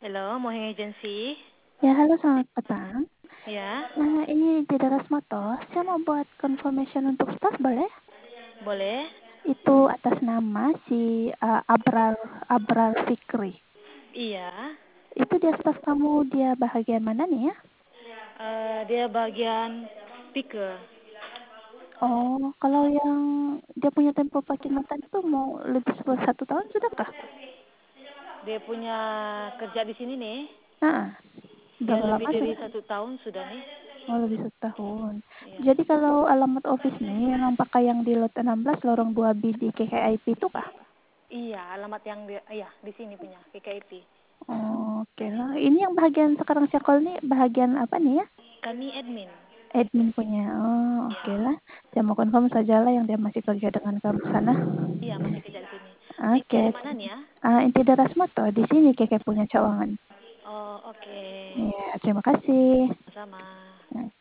Halo, Moheng Agency. Ya, halo selamat petang. Ya, Ini di Daras Motor, saya mau buat confirmation untuk staff boleh? boleh. Itu atas nama si Abrar Fikri. Iya, Itu dia staff kamu, dia bahagian mana nih ya? dia bagian speaker. Oh, kalau yang dia punya tempo Pakimatan itu mau lebih 1 tahun sudahkah? Dia punya kerja di sini nih. Nah, Dia berapa lebih lama dari sudah? 1 tahun sudah nih. Oh, lebih 1 tahun. Iya. Jadi kalau alamat office nih memang pakai yang di lot 16 lorong 2B di KKIP itu kah? Iya, alamat yang dia, iya di sini punya KKIP. Oh, oke lah. Ini yang bagian sekarang Syakol nih bagian apa nih ya? Kami admin. Admin punya. Oh, oke Iya, lah. Saya mau confirm sajalah yang dia masih kerja dengan kamu sana. iya masih kerja di sini. Ini Oke. dari mana nih ya? Inti Daras Moto di sini Keke punya cawangan. Oh, oke. Ya, terima kasih. Sama.